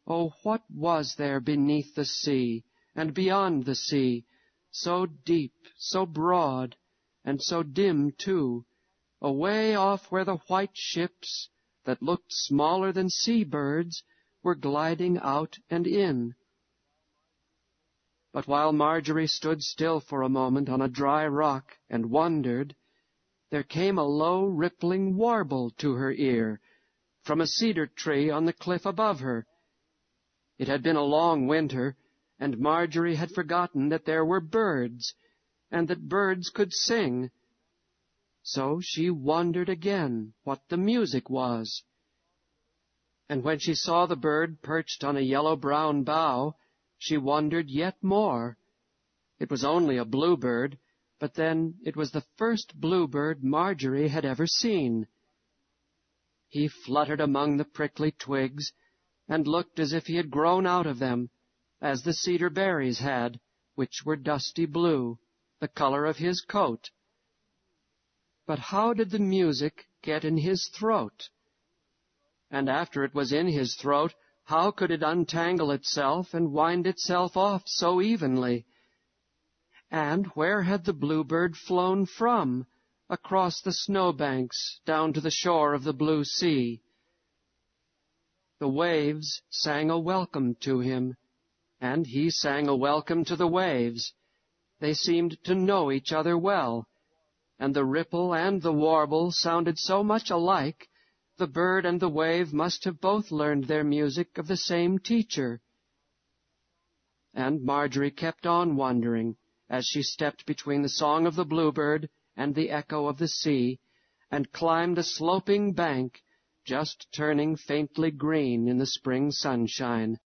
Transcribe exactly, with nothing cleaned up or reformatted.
Oh, what was there beneath the sea, and beyond the sea, so deep, so broad, and so dim too, away off where the white ships, that looked smaller than sea-birds, were gliding out and in? But while Marjorie stood still for a moment on a dry rock and wondered, there came a low rippling warble to her ear from a cedar tree on the cliff above her. It had been a long winter, and Marjorie had forgotten that there were birds, and that birds could sing. So she wondered again what the music was. And when she saw the bird perched on a yellow-brown bough, she wondered yet more. It was only a bluebird, but then it was the first bluebird Marjorie had ever seen. He fluttered among the prickly twigs, and looked as if he had grown out of them, as the cedar berries had, which were dusty blue, the color of his coat. But how did the music get in his throat? And after it was in his throat, how could it untangle itself and wind itself off so evenly? And where had the bluebird flown from, across the snowbanks down to the shore of the blue sea? The waves sang a welcome to him, and he sang a welcome to the waves. They seemed to know each other well, and the ripple and the warble sounded so much alike, the bird and the wave must have both learned their music of the same teacher. And Marjorie kept on wondering, as she stepped between the song of the bluebird and the echo of the sea, and climbed a sloping bank, just turning faintly green in the spring sunshine.